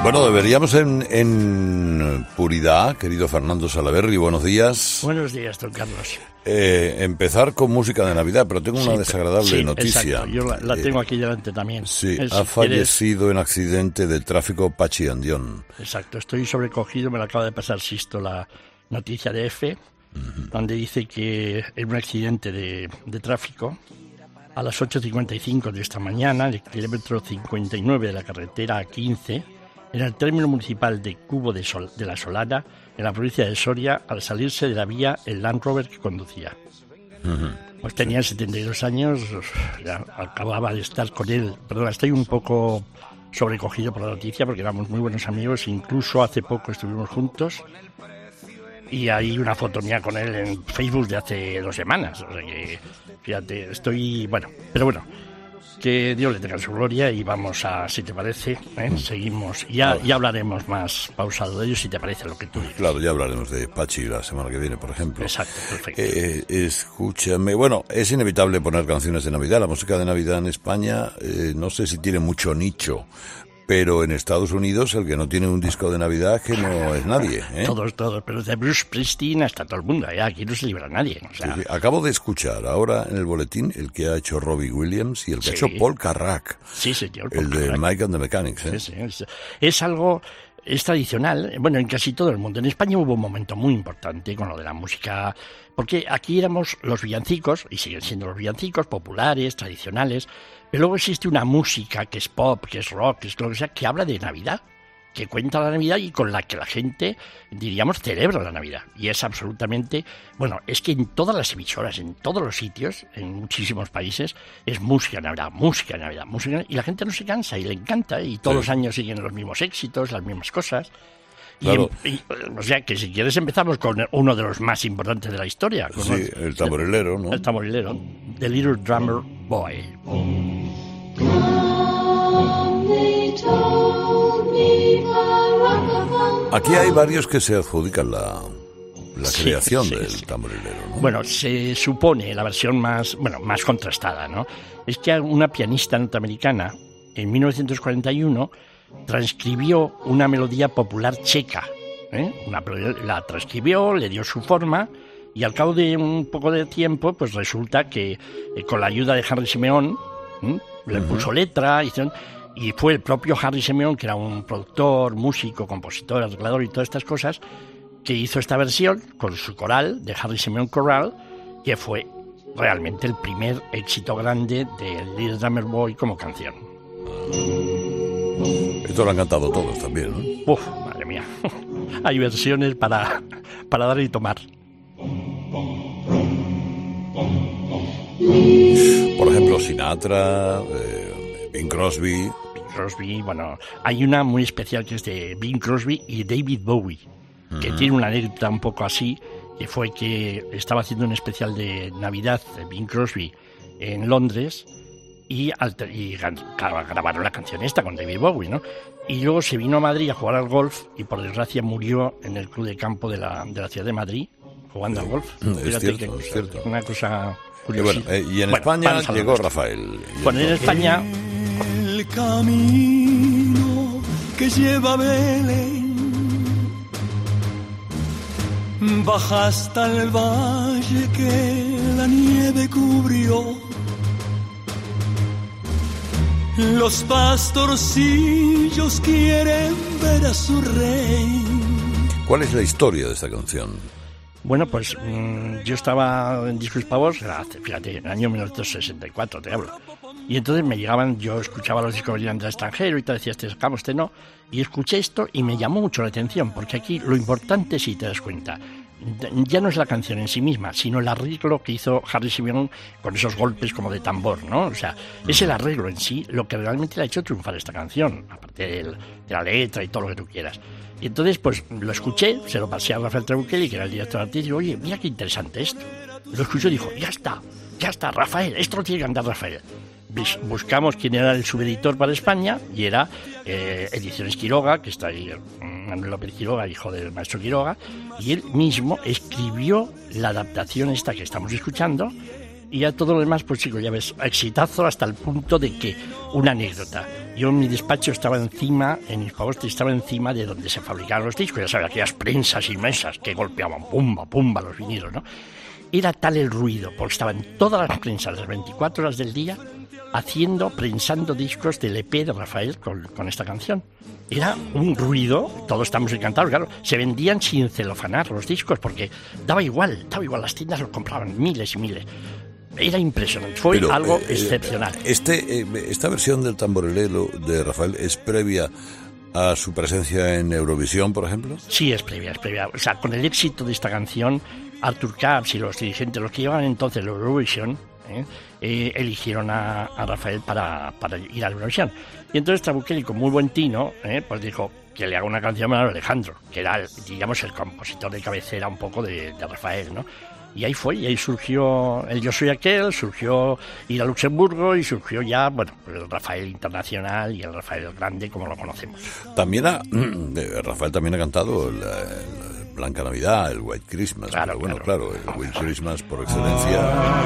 Bueno, deberíamos en puridad, querido Fernando Salaverry, buenos días. Buenos días, don Carlos. Empezar con música de Navidad, pero tengo una desagradable noticia. Exacto. Yo la tengo aquí delante también. Sí, ha fallecido en accidente de tráfico Pachi Andión. Exacto, estoy sobrecogido, me lo acaba de pasar Sisto la noticia de EFE, donde dice que en un accidente de tráfico a las 8:55 de esta mañana, el kilómetro 59 de la carretera A15, en el término municipal de Cubo de la Solana, en la provincia de Soria, al salirse de la vía el Land Rover que conducía. Pues tenía 72 años, ya acababa de estar con él. Perdón, estoy un poco sobrecogido por la noticia porque éramos muy buenos amigos, incluso hace poco estuvimos juntos. Y hay una foto mía con él en Facebook de hace 2 semanas. O sea que, fíjate, pero bueno, que Dios le tenga su gloria y vamos a, si te parece, seguimos. Ya hablaremos más pausado de ello, si te parece lo que tú dices. Claro, ya hablaremos de Pachi la semana que viene, por ejemplo. Exacto, perfecto. Escúchame, bueno, es inevitable poner canciones de Navidad. La música de Navidad en España, no sé si tiene mucho nicho, pero en Estados Unidos el que no tiene un disco de Navidad que no es nadie, ¿eh? Todos, pero de Bruce Springsteen hasta todo el mundo, aquí no se libra nadie. O sea. Sí. Acabo de escuchar ahora en el boletín el que ha hecho Robbie Williams y el que ha hecho Paul Carrack. Sí, señor. El de Mike and the Mechanics, ¿eh? Sí. Es algo... Es tradicional, bueno, en casi todo el mundo. En España hubo un momento muy importante con lo de la música, porque aquí éramos los villancicos, y siguen siendo los villancicos, populares, tradicionales, pero luego existe una música que es pop, que es rock, que es lo que sea, que habla de Navidad, que cuenta la Navidad y con la que la gente, diríamos, celebra la Navidad. Y es absolutamente... Bueno, es que en todas las emisoras, en todos los sitios, en muchísimos países, es música de Navidad, música de Navidad, música de Navidad, y la gente no se cansa y le encanta, y todos los años siguen los mismos éxitos, las mismas cosas. Claro. O sea, que si quieres empezamos con uno de los más importantes de la historia. Sí, el tamborilero, ¿no? El tamborilero, The Little Drummer Boy. Aquí hay varios que se adjudican la creación del tamborilero, ¿no? Bueno, se supone la versión más contrastada, ¿no? Es que una pianista norteamericana en 1941 transcribió una melodía popular checa, la transcribió, le dio su forma y al cabo de un poco de tiempo, pues resulta que con la ayuda de Harry Simeón le puso letra y fue el propio Harry Simeón, que era un productor, músico, compositor, arreglador y todas estas cosas, que hizo esta versión con su coral, de Harry Simeón Chorale, que fue realmente el primer éxito grande de Little Drummer Boy como canción. Esto lo han cantado todos también, ¿no? Uf, madre mía. Hay versiones para dar y tomar. Por ejemplo, Sinatra, Bing Crosby. Bueno, hay una muy especial que es de Bing Crosby y David Bowie, que tiene una anécdota un poco así, que fue que estaba haciendo un especial de Navidad de Bing Crosby en Londres y grabaron la canción esta con David Bowie, ¿no? Y luego se vino a Madrid a jugar al golf y por desgracia murió en el club de campo de la ciudad de Madrid jugando al golf. Es cierto. Una cosa curiosa. Y en España llegó Rafael. Bueno, en España... El camino que lleva a Belén baja hasta el valle que la nieve cubrió. Los pastorcillos quieren ver a su rey. ¿Cuál es la historia de esta canción? Bueno, pues yo estaba en Discos Pavos, fíjate, en el año 1964 te hablo. Y entonces me llegaban, yo escuchaba los discos que venían del extranjero y te decía, este sacamos, este no. Y escuché esto y me llamó mucho la atención, porque aquí lo importante, si te das cuenta, ya no es la canción en sí misma, sino el arreglo que hizo Harry Simeón con esos golpes como de tambor, ¿no? O sea, es el arreglo en sí lo que realmente le ha hecho triunfar esta canción, aparte de la letra y todo lo que tú quieras. Y entonces, pues, lo escuché, se lo pasé a Rafael Trebuchelli, que era el director artístico, y digo, oye, mira qué interesante esto. Lo escuchó y dijo, ya está, Rafael, esto lo tiene que cantar Rafael. Buscamos quién era el subeditor para España, y era Ediciones Quiroga, que está ahí, Manuel López Quiroga, hijo del maestro Quiroga, y él mismo escribió la adaptación esta que estamos escuchando, Y ya todo lo demás, pues chico, ya ves, exitazo hasta el punto de que, una anécdota, yo en mi despacho estaba encima, en Iscogoste, estaba encima de donde se fabricaban los discos, ya sabes, aquellas prensas inmensas que golpeaban pumba, pumba los vinilos, ¿no? Era tal el ruido, porque estaban todas las prensas las 24 horas del día prensando discos del EP de Rafael con esta canción. Era un ruido, todos estamos encantados, claro, se vendían sin celofanar los discos porque daba igual, las tiendas los compraban miles y miles. Era impresionante, fue algo excepcional. Esta versión del Tamborelelo de Rafael es previa a su presencia en Eurovisión, por ejemplo. Sí, es previa. O sea, con el éxito de esta canción, Artur Kaps y los dirigentes, los que llevaban entonces la Eurovisión, eligieron a Rafael para ir a la Eurovisión. Y entonces Trabuchelli, con muy buen tino, pues dijo que le haga una canción a Alejandro, que era, digamos, el compositor de cabecera un poco de Rafael, ¿no? Y ahí fue, y ahí surgió el Yo Soy Aquel, surgió ir a Luxemburgo y surgió ya, bueno, el Rafael Internacional y el Rafael Grande, como lo conocemos. También Rafael también ha cantado el Blanca Navidad, el White Christmas. Claro, pero bueno, claro, el White Christmas por excelencia.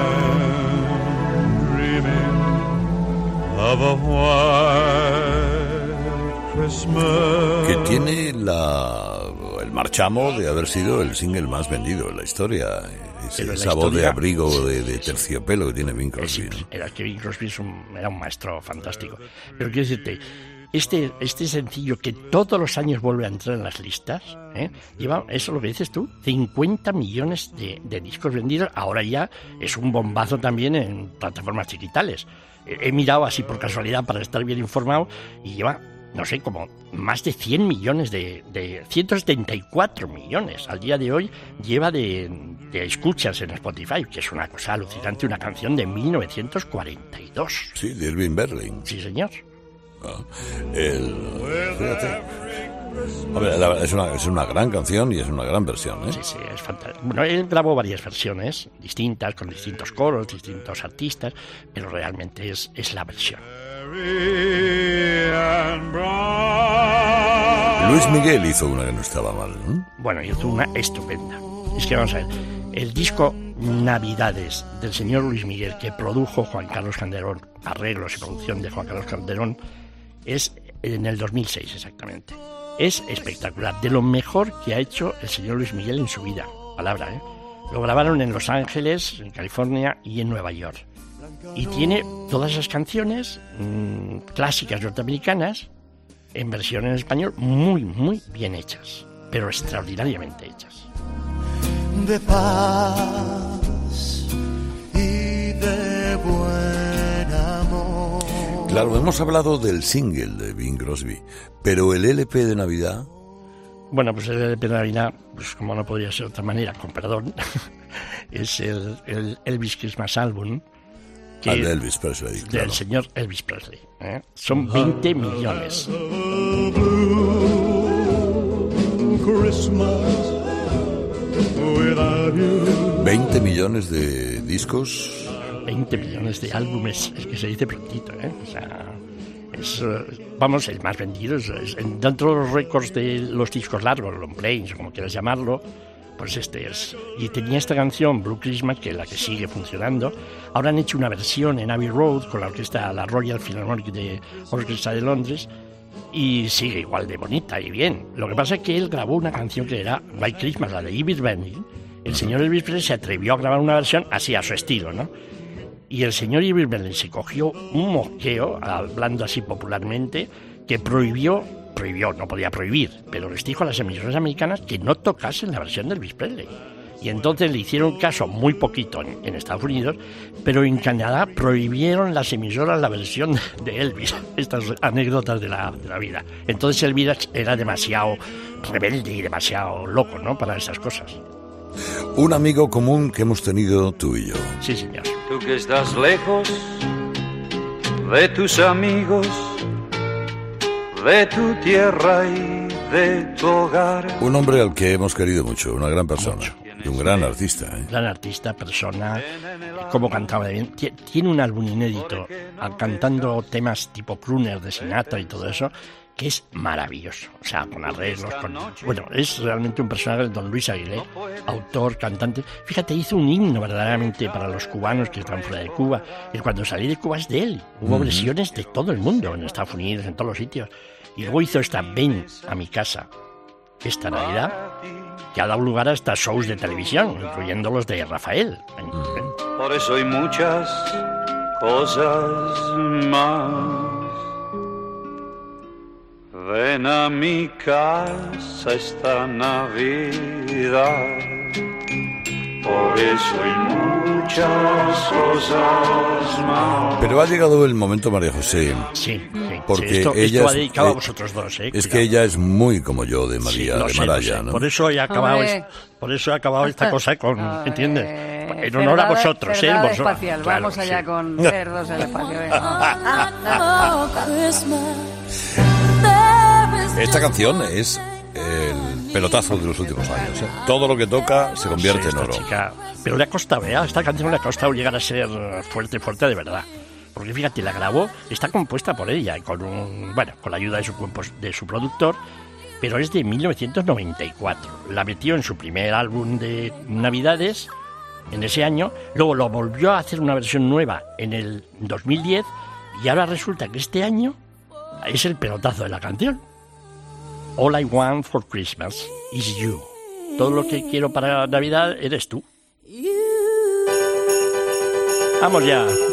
Que tiene el marchamo de haber sido el single más vendido en la historia. Esa voz de abrigo de terciopelo que tiene Bing Crosby, ¿no? Era que Bing Crosby era un maestro fantástico. Pero quiero decirte, este sencillo que todos los años vuelve a entrar en las listas, lleva, eso lo que dices tú, 50 millones de discos vendidos. Ahora ya es un bombazo también en plataformas digitales. He mirado así por casualidad para estar bien informado y lleva, no sé, como más de 100 millones de 174 millones al día de hoy lleva de escuchas en Spotify, que es una cosa alucinante, una canción de 1942. Sí, de Elvin Berlin. Sí, señor. Fíjate. A ver, es una gran canción y es una gran versión, ¿eh? Sí, es fantástico. Bueno, él grabó varias versiones distintas, con distintos coros, distintos artistas, pero realmente es la versión. Luis Miguel hizo una que no estaba mal, ¿no? Bueno, hizo una estupenda. Es que vamos a ver, el disco Navidades del señor Luis Miguel, que produjo Juan Carlos Calderón, arreglos y producción de Juan Carlos Calderón, es en el 2006 exactamente. Es espectacular, de lo mejor que ha hecho el señor Luis Miguel en su vida. Palabra, ¿eh? Lo grabaron en Los Ángeles, en California y en Nueva York. Y tiene todas esas canciones clásicas norteamericanas en versión en español muy, muy bien hechas, pero extraordinariamente hechas. De paz y de buen amor. Claro, hemos hablado del single de Bing Crosby, pero el LP de Navidad... Bueno, pues el LP de Navidad, pues como no podría ser de otra manera, con perdón, es el Elvis Christmas Album. De Elvis Presley, claro. Del señor Elvis Presley. Son 20 millones. 20 millones de discos. 20 millones de álbumes, es que se dice prontito, ¿eh? O sea, es, vamos, el más vendido es dentro de los récords de los discos largos, long plays, como quieras llamarlo, pues este es. Y tenía esta canción, Blue Christmas, que es la que sigue funcionando. Ahora han hecho una versión en Abbey Road con la orquesta, la Royal Philharmonic de Orquesta de Londres, y sigue igual de bonita y bien. Lo que pasa es que él grabó una canción que era White Christmas, la de Elvis Presley. El señor Elvis Presley se atrevió a grabar una versión así, a su estilo, ¿no? Y el señor Elvis Presley se cogió un mosqueo, hablando así popularmente, que prohibió, no podía prohibir, pero les dijo a las emisoras americanas que no tocasen la versión de Elvis Presley. Y entonces le hicieron caso muy poquito en Estados Unidos, pero en Canadá prohibieron las emisoras la versión de Elvis. Estas anécdotas de la vida. Entonces Elvis era demasiado rebelde y demasiado loco, ¿no?, para esas cosas. Un amigo común que hemos tenido tú y yo. Sí, señor. Tú que estás lejos de tus amigos, de tu tierra y de tu hogar. Un hombre al que hemos querido mucho, una gran persona. Y un gran artista, ¿eh? Gran artista, persona, cómo cantaba bien. Tiene un álbum inédito, cantando temas tipo crooner de Sinatra y todo eso, que es maravilloso, o sea, con arreglos, bueno, es realmente un personaje de don Luis Aguilé, autor, cantante. Fíjate, hizo un himno verdaderamente para los cubanos que están fuera de Cuba, y cuando salí de Cuba es de él. Hubo versiones de todo el mundo, en Estados Unidos, en todos los sitios, y luego hizo esta Ven a mi casa, esta Navidad, que ha dado lugar a estas shows de televisión, incluyendo los de Rafael. Por eso hay muchas cosas más. Ven a mi casa esta Navidad. Por eso hay muchas cosas más. Pero ha llegado el momento, María José. Sí, porque esto ella va dedicado a vosotros dos, es cuidado. que ella es muy como yo, de María, Sí, lo de sé, Maraya, lo sé. ¿no? Por eso he acabado esta cosa con, ¿entiendes? En honor a vosotros, Cerrada vosotros. espacial. Claro, Vamos allá sí. con cerdos en el espacio. Esta canción es el pelotazo de los últimos años, ¿eh? Todo lo que toca se convierte Sí, en esta oro. chica, pero le ha costado, ¿eh? Esta canción le ha costado llegar a ser fuerte de verdad. Porque fíjate, la grabó, está compuesta por ella, con con la ayuda de su productor, pero es de 1994. La metió en su primer álbum de Navidades, en ese año, luego lo volvió a hacer una versión nueva en el 2010, y ahora resulta que este año es el pelotazo de la canción. All I want for Christmas is you. Todo lo que quiero para Navidad eres tú. ¡Vamos ya!